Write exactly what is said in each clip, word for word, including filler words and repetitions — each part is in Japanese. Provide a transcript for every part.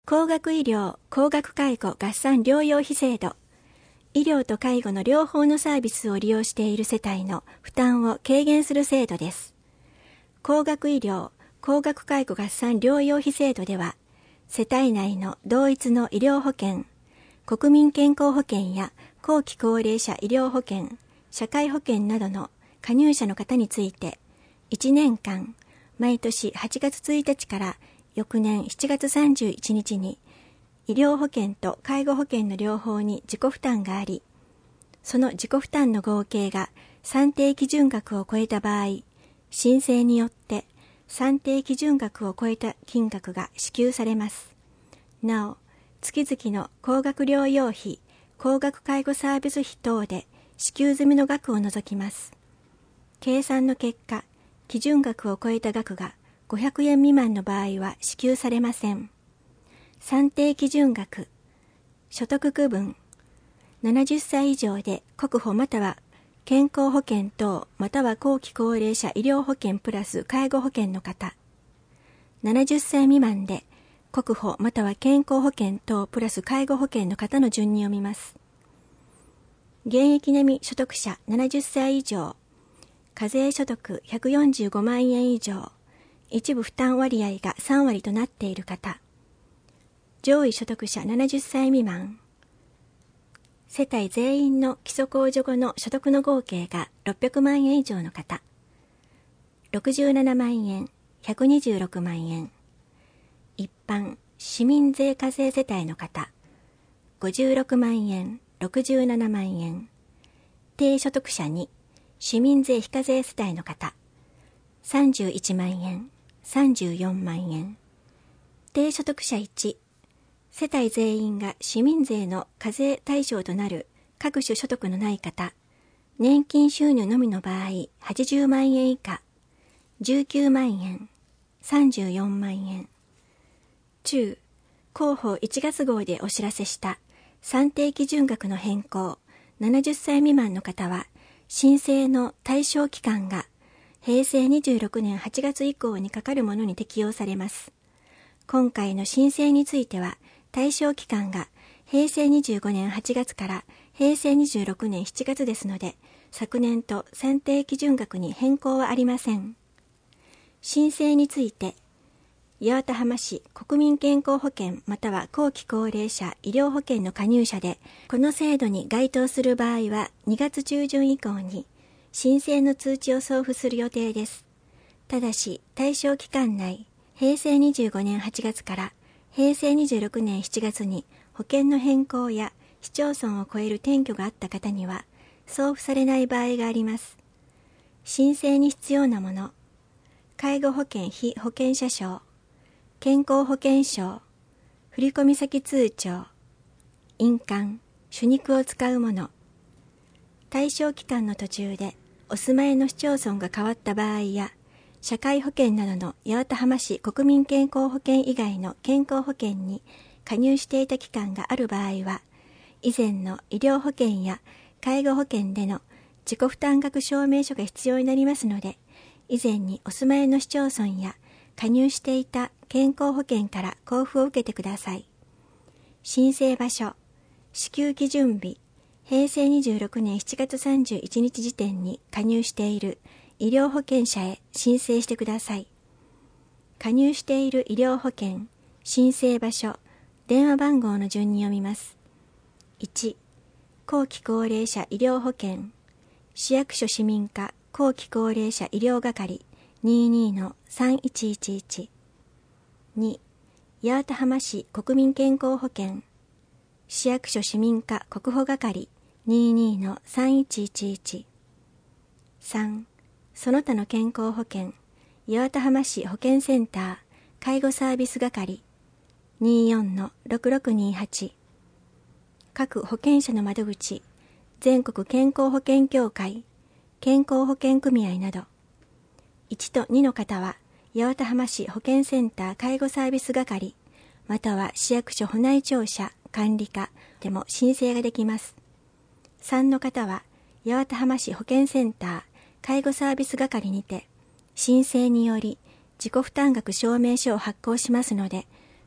高額医療・高額介護合算療養費制度。医療と介護の両方のサービスを利用している世帯の負担を軽減する制度です。高額医療・高額介護合算療養費制度では、世帯内の同一の医療保険、国民健康保険や後期高齢者医療保険、社会保険などの加入者の方について、いちねんかん、毎年はちがつついたちから翌年しちがつさんじゅういちにちに、医療保険と介護保険の両方に自己負担があり、その自己負担の合計が算定基準額を超えた場合、申請によって算定基準額を超えた金額が支給されます。なお、月々の高額療養費、高額介護サービス費等で支給済みの額を除きます。計算の結果、基準額を超えた額がごひゃくえん未満の場合は支給されません。算定基準額、所得区分、ななじゅっさい以上で国保または健康保険等または後期高齢者医療保険プラス介護保険の方、ななじゅっさい未満で国保または健康保険等プラス介護保険の方の順に読みます。現役並み所得者ななじゅっさい以上、課税所得ひゃくよんじゅうごまんえん以上、一部負担割合がさんわりとなっている方、上位所得者ななじゅっさい未満、世帯全員の基礎控除後の所得の合計がろっぴゃくまんえん以上の方、ろくじゅうななまんえん、ひゃくにじゅうろくまんえん、一般市民税課税世帯の方、ごじゅうろくまんえん、ろくじゅうななまんえん、低所得者に市民税非課税世帯の方、さんじゅういちまんえん、さんじゅうよんまんえん、低所得者いち、世帯全員が市民税の課税対象となる各種所得のない方、年金収入のみの場合はちじゅうまんえん以下、じゅうきゅうまんえん、さんじゅうよんまんえん、中、広報いちがつごうでお知らせした算定基準額の変更、ななじゅっさい未満の方は申請の対象期間がへいせいにじゅうろくねんはちがつ以降にかかるものに適用されます。今回の申請については、対象期間がへいせいにじゅうごねんはちがつからへいせいにじゅうろくねんしちがつですので、昨年と算定基準額に変更はありません。申請について、八幡浜市国民健康保険または後期高齢者医療保険の加入者で、この制度に該当する場合はにがつちゅうじゅん以降に申請の通知を送付する予定です。ただし、対象期間内、へいせいにじゅうごねんはちがつからへいせいにじゅうろくねんしちがつに保険の変更や市町村を超える転居があった方には送付されない場合があります。申請に必要なもの、介護保険被保険者証、健康保険証、振込先通帳、印鑑、手肉を使うもの、対象期間の途中でお住まいの市町村が変わった場合や、社会保険などの八幡浜市国民健康保険以外の健康保険に加入していた期間がある場合は、以前の医療保険や介護保険での自己負担額証明書が必要になりますので、以前にお住まいの市町村や加入していた健康保険から交付を受けてください。申請場所、支給基準日、へいせいにじゅうろくねんしちがつさんじゅういちにち時点に加入している医療保険者へ申請してください。加入している医療保険、申請場所、電話番号の順に読みます。いち、後期高齢者医療保険、市役所市民課後期高齢者医療係 にじゅうにのさんいちいちいち。に、八幡浜市国民健康保険、市役所市民課国保係 にじゅうにのさんいちいちいち。さん、その他の健康保険、八幡浜市保健センター介護サービス係 にじゅうよんのろくろくにはち。各保険者の窓口、全国健康保険協会、健康保険組合など。いちとにの方は、八幡浜市保健センター介護サービス係、または市役所保内庁舎管理課でも申請ができます。さんの方は、八幡浜市保健センター介護サービス係にて、申請により自己負担額証明書を発行しますので、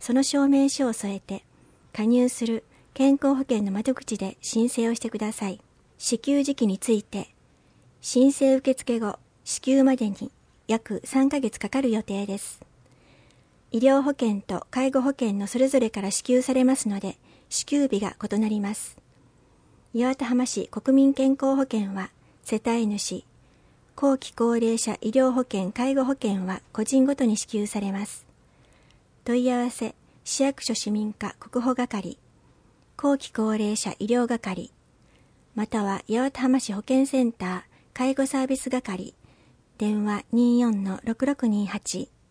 その証明書を添えて、加入する健康保険の窓口で申請をしてください。支給時期について、申請受付後、支給までに約さんかげつかかる予定です。医療保険と介護保険のそれぞれから支給されますので、支給日が異なります。八幡浜市国民健康保険は世帯主、後期高齢者医療保険・介護保険は個人ごとに支給されます。問い合わせ、市役所市民課国保係、後期高齢者医療係、または八幡浜市保健センター介護サービス係、電話 にじゅうよんのろくろくにはち